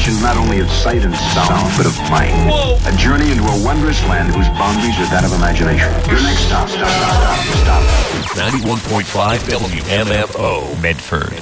dimensions not only of sight and sound, but of mind. Whoa. A journey into a wondrous land whose boundaries are that of imagination. Your next stop. 91.5 WMFO, Medford.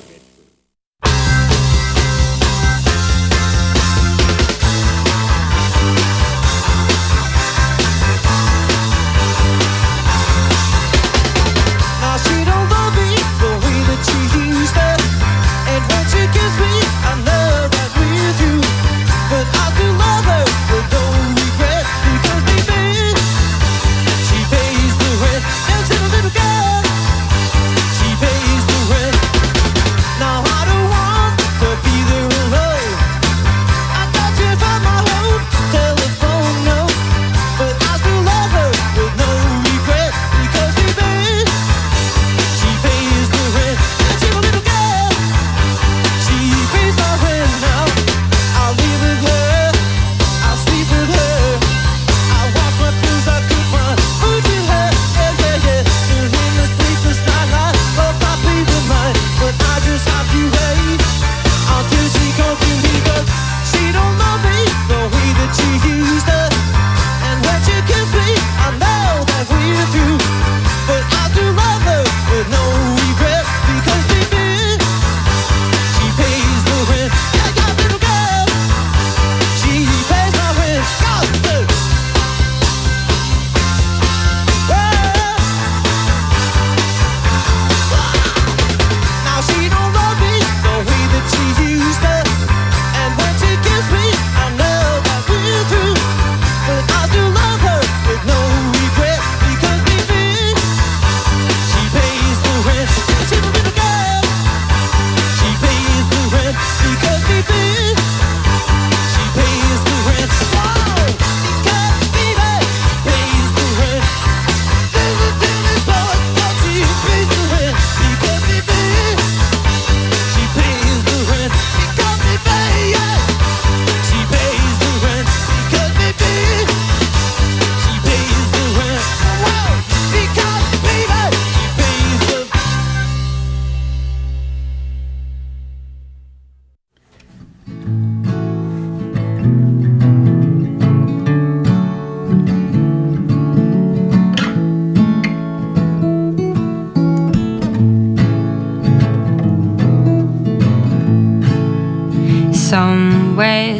Somewhere,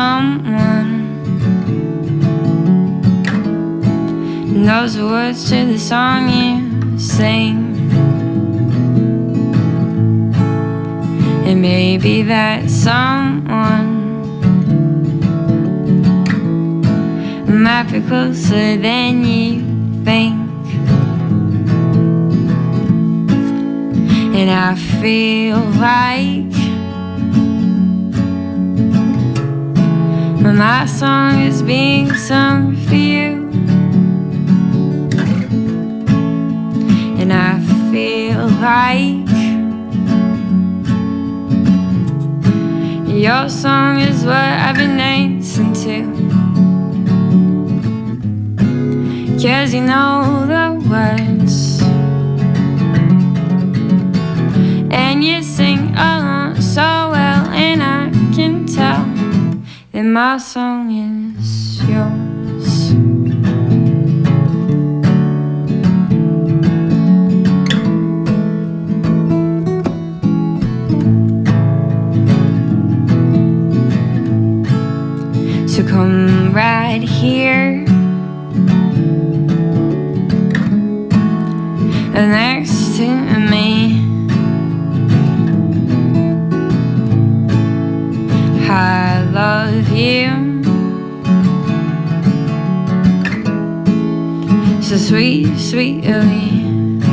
someone knows the words to the song you sing. It may be that someone might be closer than you think. And I feel like my song is being sung for you. And I feel like your song is what I've been dancing to. 'Cause you know the words and you sing along so well, and I can tell that my song is yours. So come right here next to me. I love you, so sweet, sweet of you.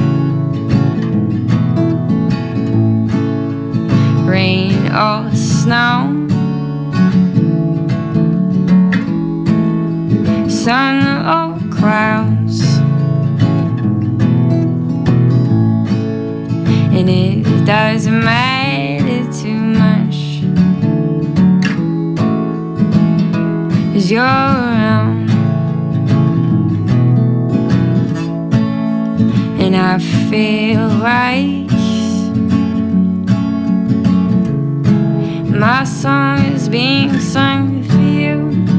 Rain or snow, sun or clouds, and it doesn't matter too much, 'cause you're around. And I feel like my song is being sung for you,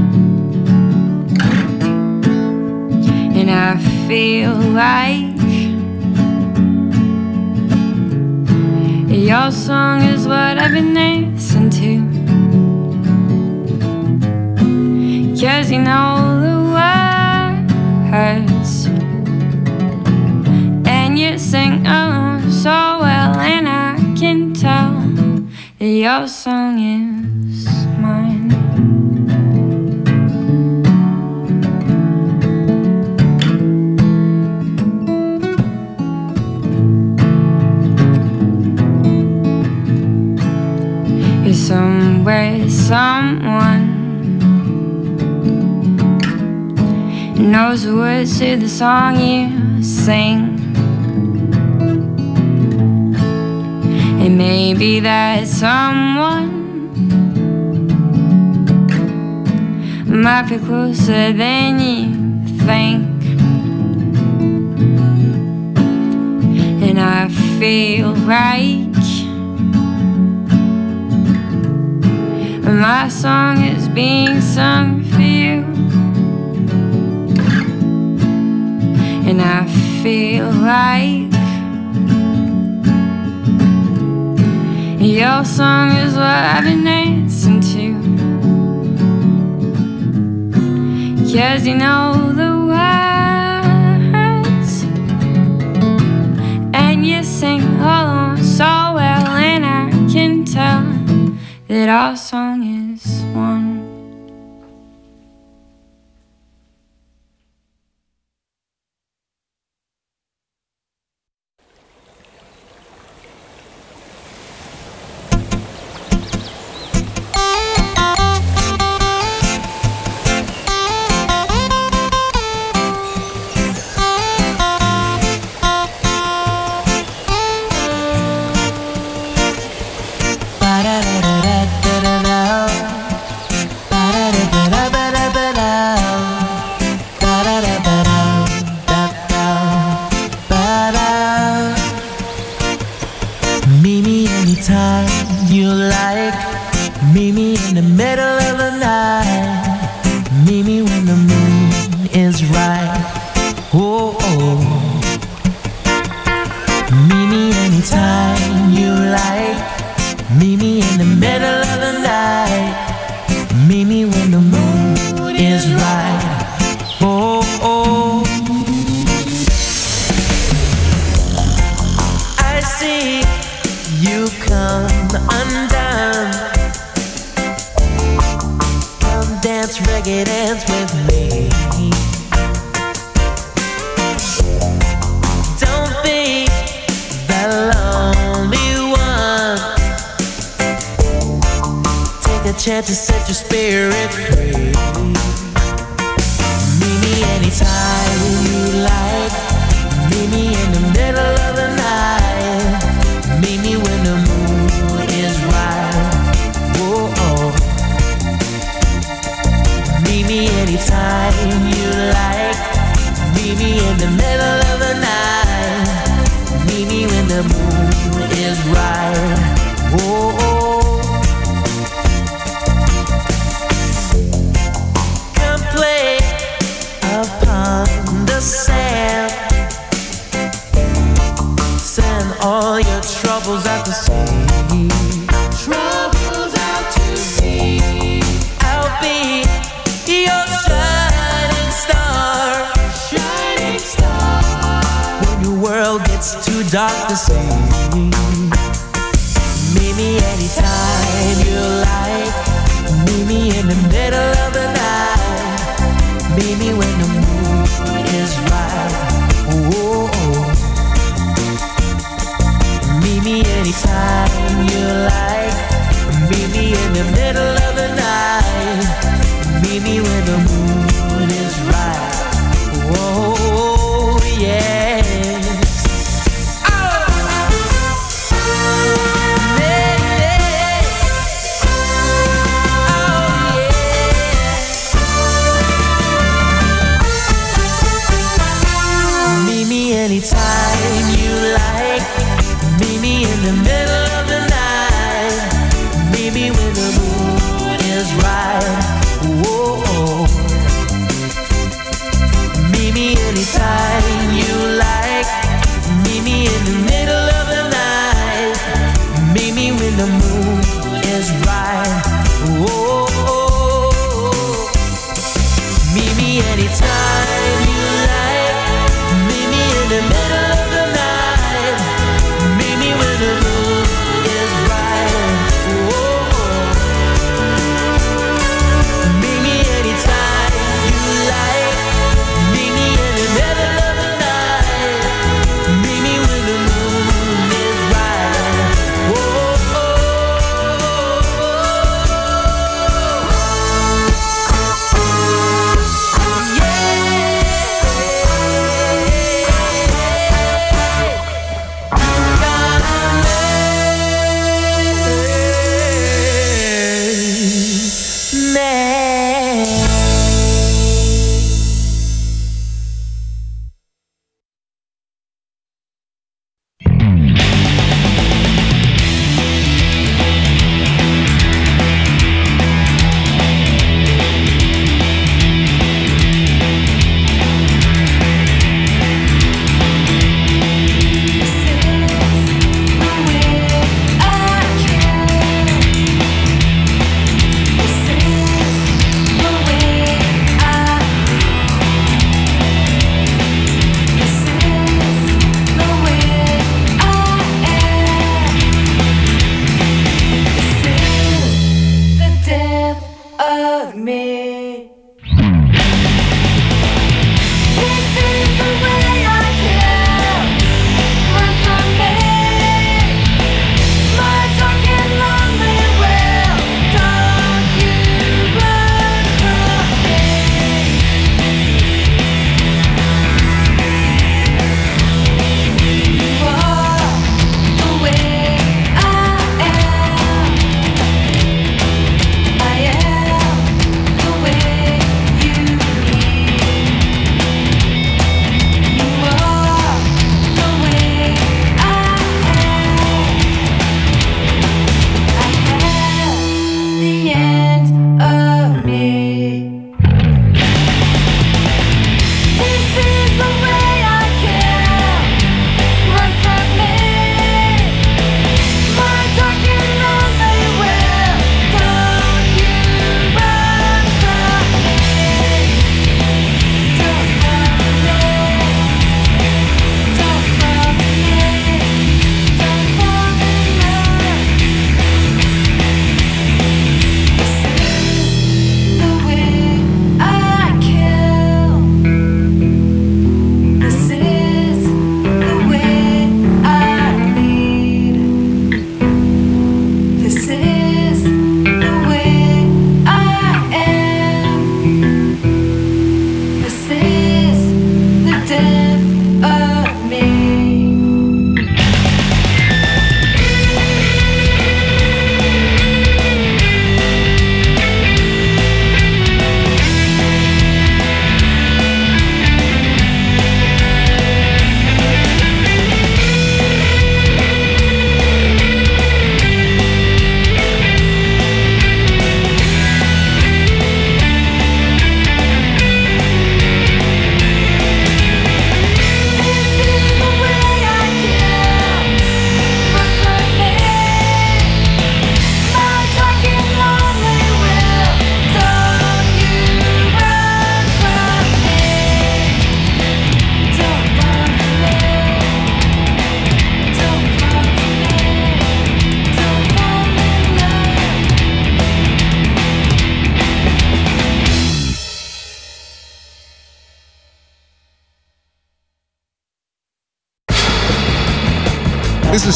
and I feel like your song is what I've been listening to, 'cause you know the words, and you sing along so well, and I can tell that your song is mine. Somewhere, someone knows the words to the song you sing, and maybe that someone might be closer than you think, and I feel right. My song is being sung for you, and I feel like your song is what I've been listening to, 'cause you know the words, and you sing along so well, and I can tell that our song is one. Chance to set your spirit free. Meet me anytime you like. Meet me in the middle of the night. Meet me when the moon is right. Whoa, oh. Meet me anytime you like. Meet me in the middle of the night. Meet me when the moon is right. Whoa, oh. Upon the sand, send all your troubles out to sea. Troubles out to sea. I'll be your shining star. Shining star. When your world gets too dark to see. Meet me anytime you like. Meet me in the middle of the night. Meet me when the moon is right. Whoa, oh. Meet me anytime you like. Meet me in the middle of the night. Meet me when the moon is right. Whoa, yes. Anytime you like. Meet me in the middle of the night. Meet me when the moon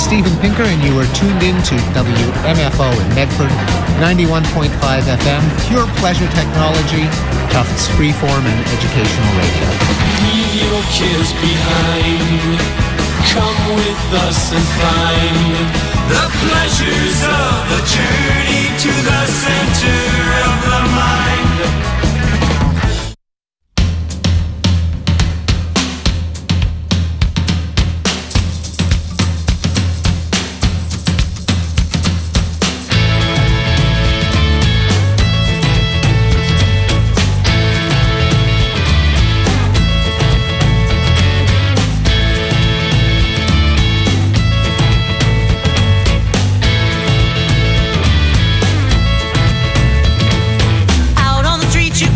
Steven Pinker, and you are tuned in to WMFO in Medford, 91.5 FM, pure pleasure technology, Tufts freeform and educational radio. Leave your cares behind. Come with us and find the pleasures of the journey to the center of the mind. Out on the street you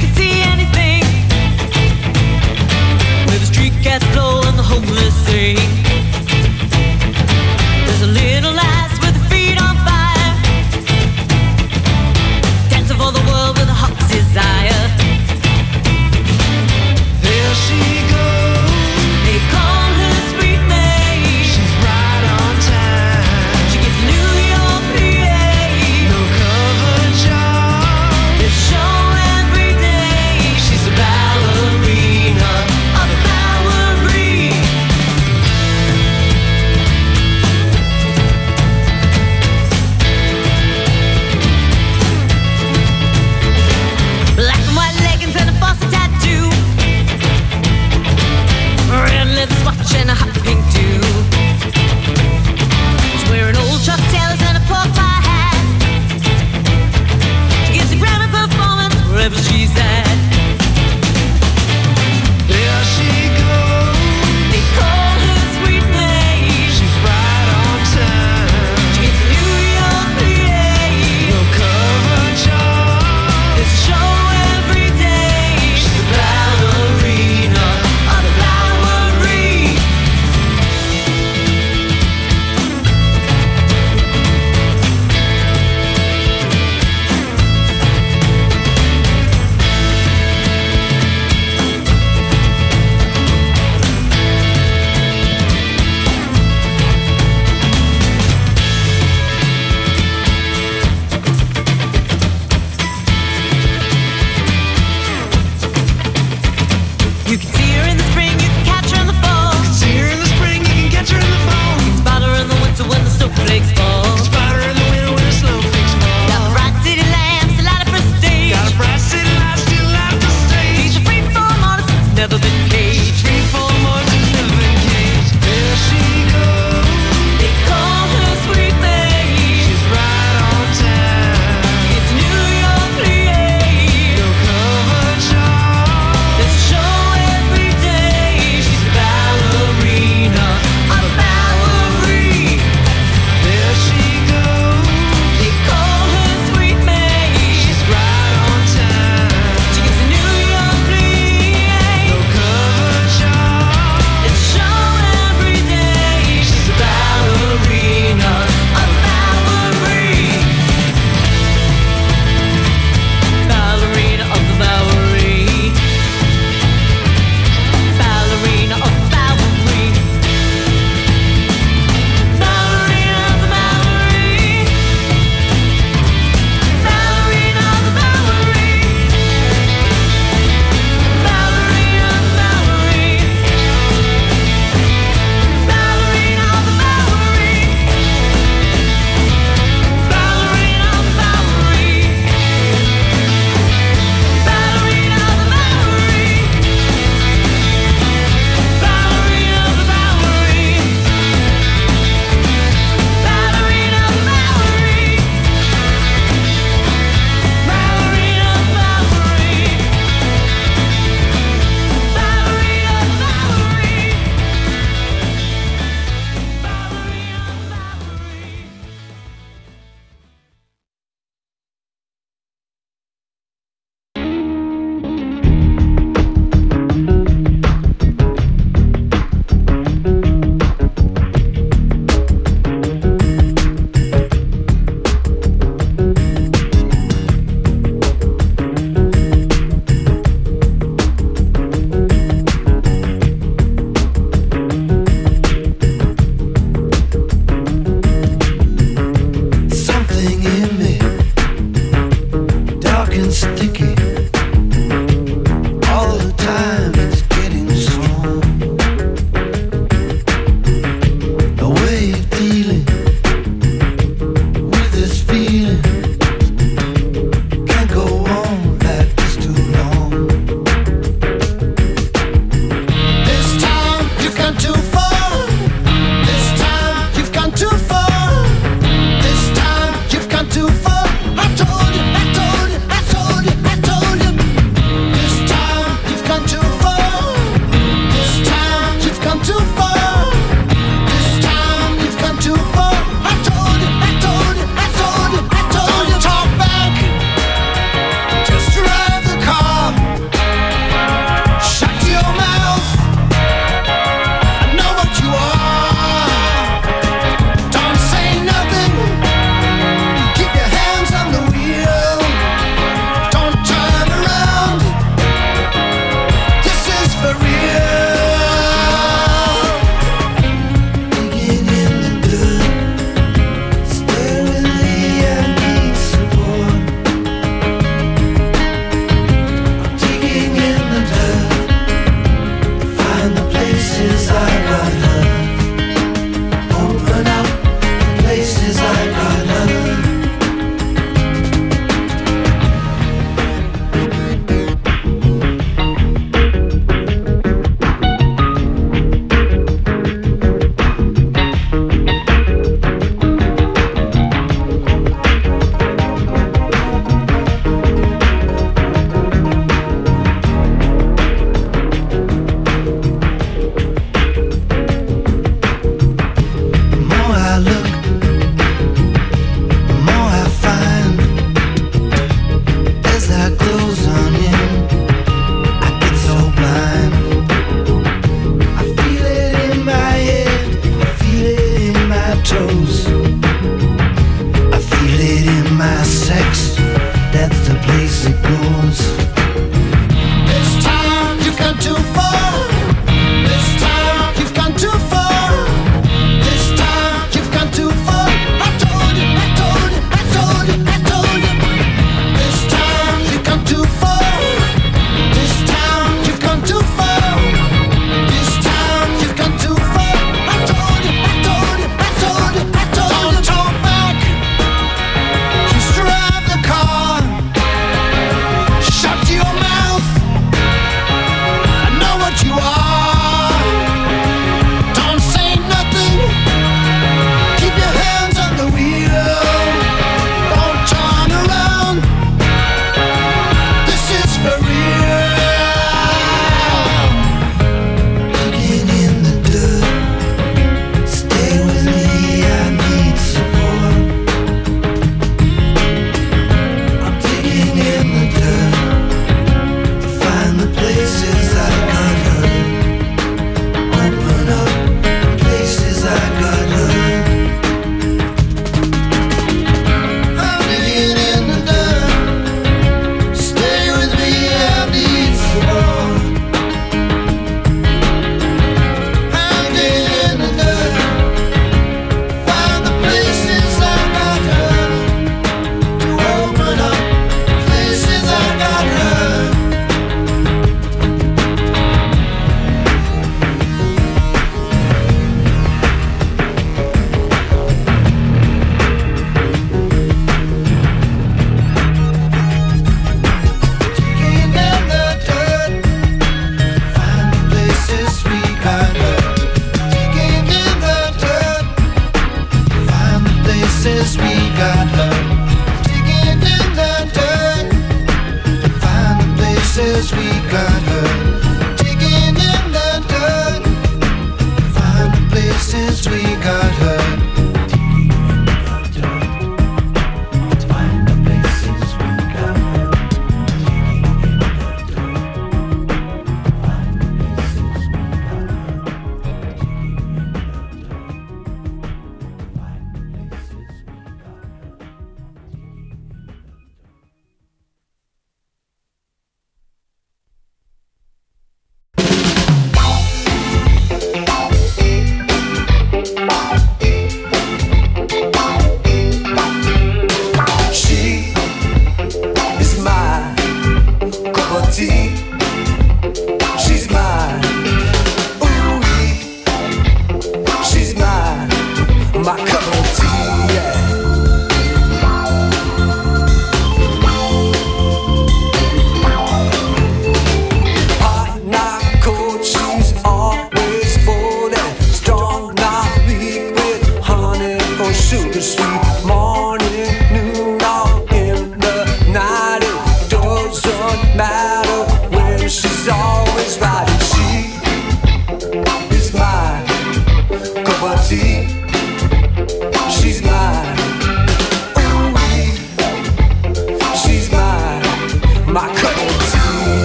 sugar sweet morning, noon or in the night. It doesn't matter when she's always right. And she is my cup of tea. She's mine. Ooh-wee. She's my cup of tea.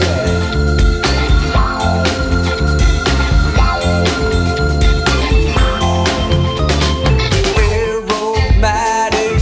Aromatic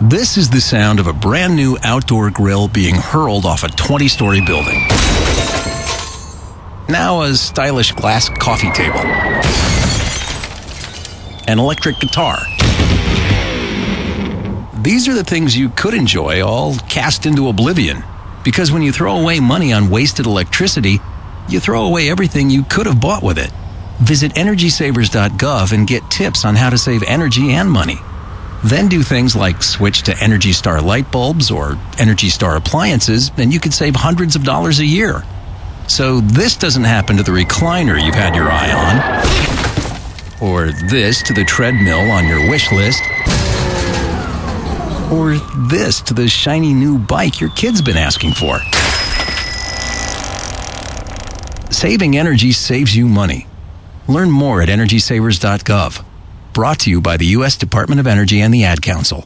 This is the sound of a brand new outdoor grill being hurled off a 20-story building. Now a stylish glass coffee table. An electric guitar. These are the things you could enjoy, all cast into oblivion. Because when you throw away money on wasted electricity, you throw away everything you could have bought with it. Visit EnergySavers.gov and get tips on how to save energy and money. Then do things like switch to Energy Star light bulbs or Energy Star appliances, and you could save hundreds of dollars a year. So this doesn't happen to the recliner you've had your eye on, or this to the treadmill on your wish list, or this to the shiny new bike your kid's been asking for. Saving energy saves you money. Learn more at EnergySavers.gov. Brought to you by the U.S. Department of Energy and the Ad Council.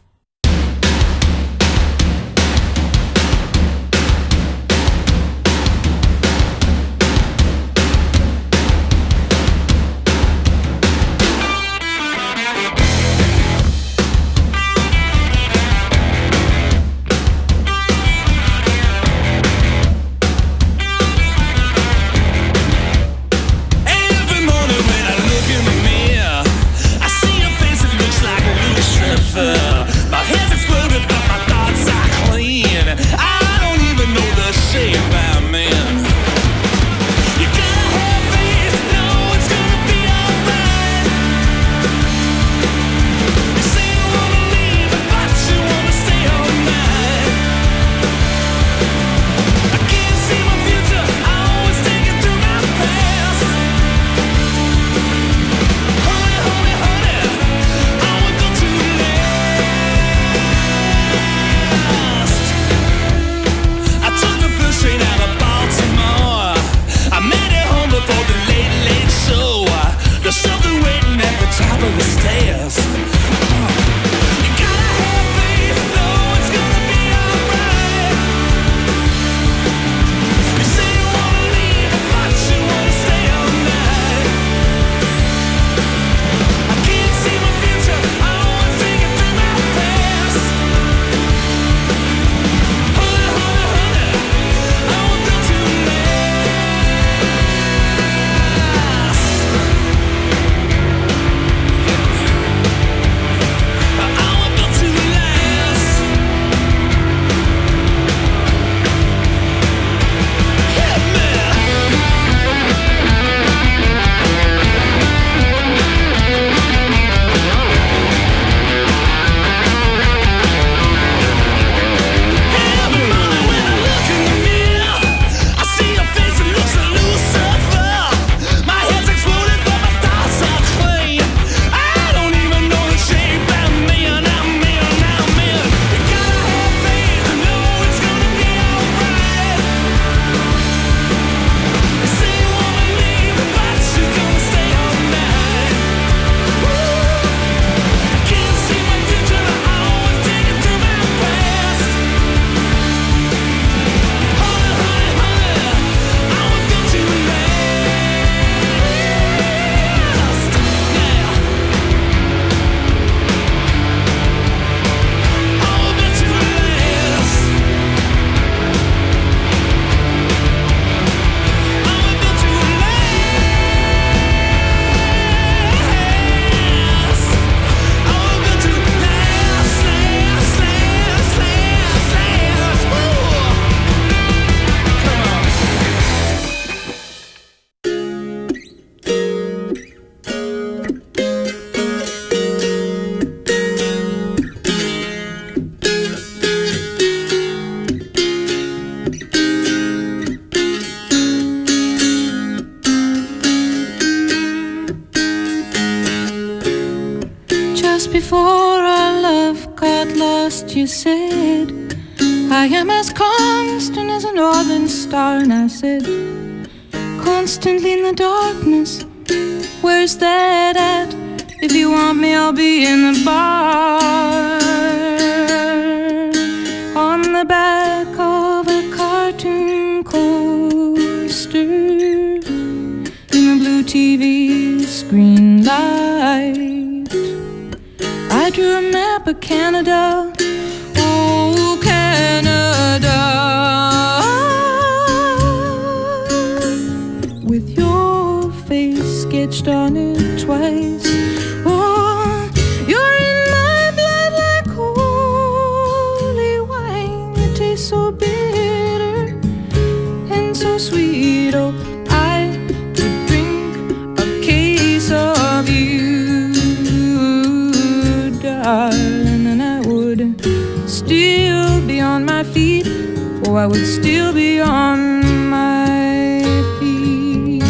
Before our love got lost, you said, I am as constant as a northern star. And I said, constantly in the darkness, where's that at? If you want me, I'll be in the bar, on the back of a cartoon coaster, in the blue TV screen light. I drew a map of Canada sketched on it twice. Oh, you're in my blood like holy wine. It tastes so bitter and so sweet. Oh, I could drink a case of you, darling, and I would still be on my feet. Oh, I would still be on my feet.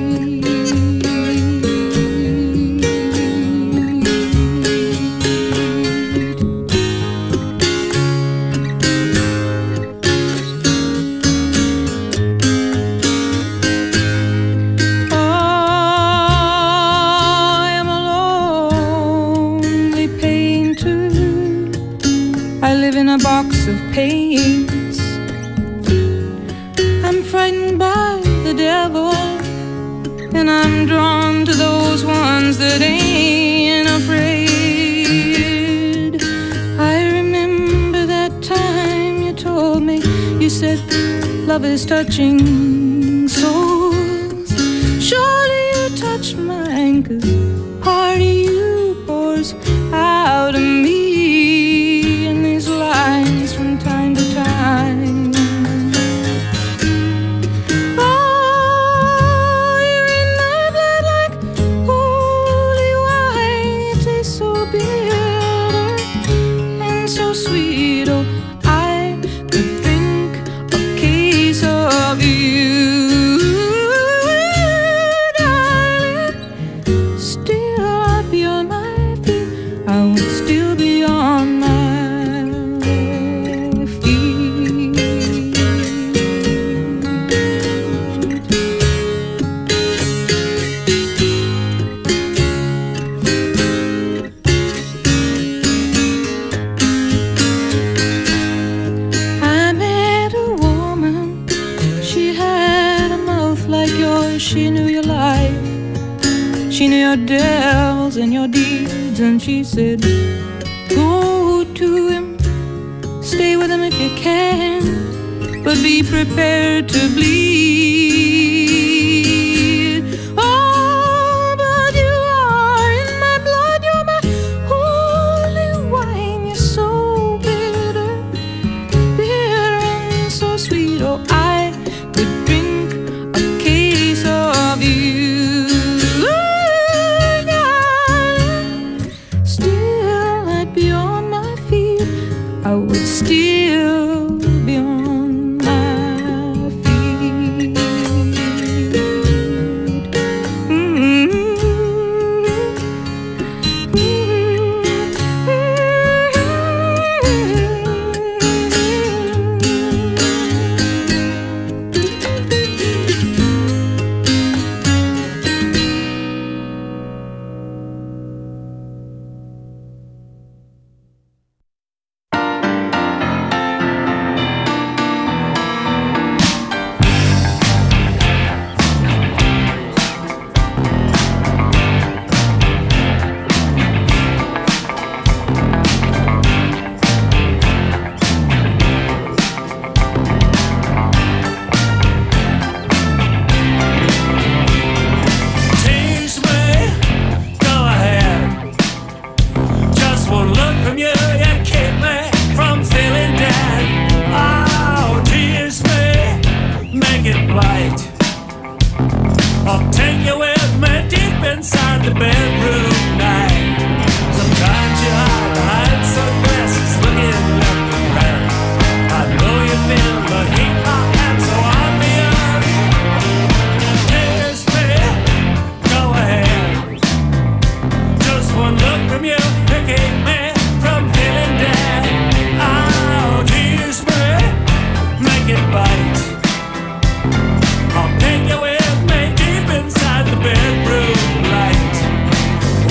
Oh, I am a lonely painter. I live in a box of paints. I'm frightened by the devil, and I'm drawn to those ones that ain't afraid. I remember that time you told me, you said love is touching souls. Surely you touched mine, 'cause part of you pours out of me in these lines from time to time. Your devils and your deeds, and she said, go to him, stay with him if you can, but be prepared to bleed. Oh, but you are in my blood, you're my holy wine. You're so bitter, bitter and so sweet. Oh, I could drink a case of you. I would still be on my feet. I'll take you with me deep inside the bedroom light.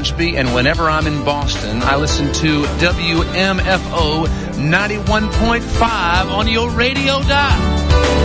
Hornsby, and whenever I'm in Boston, I listen to WMFO 91.5 on your radio dial.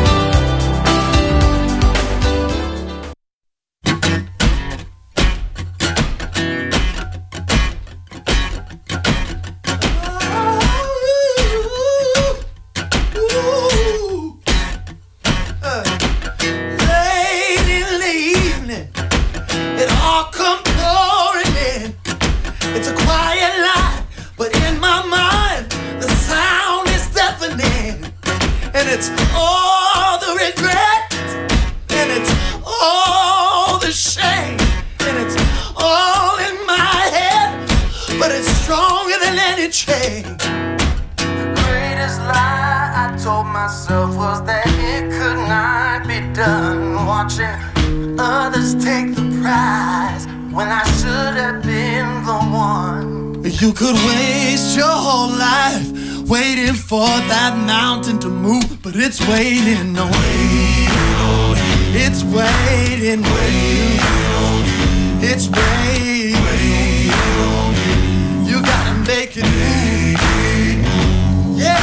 You could waste your whole life waiting for that mountain to move, but it's waiting on you. It's waiting on you. It's waiting on you. You gotta make it move. Yeah.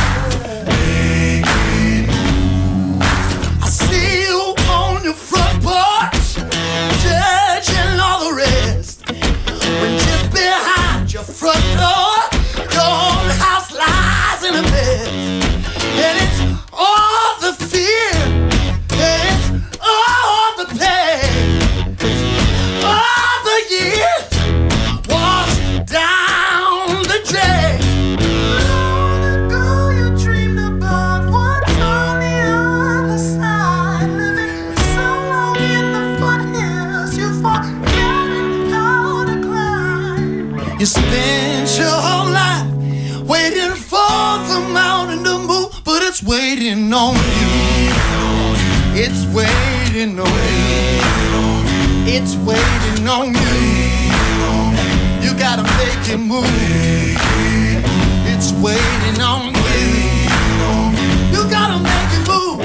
I see you on your front porch, judging all the rest. When just behind your front door, your own house lies in a mess. And it's all the fear, it's all the pain, it's all the years washed down the drain. Long ago you dreamed about what's on the other side. Living so long in the foothills, you forget how to climb. You spent your whole life waiting for the mountain to move, but it's waiting on you. It's waiting on you. It's waiting on you. You gotta make it move. It's waiting on you. You gotta make it move.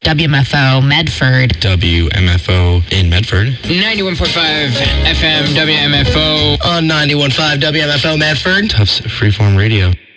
WMFO Medford. WMFO in Medford. 91.5 FM WMFO. On 91.5 WMFO Medford. Tufts Freeform Radio.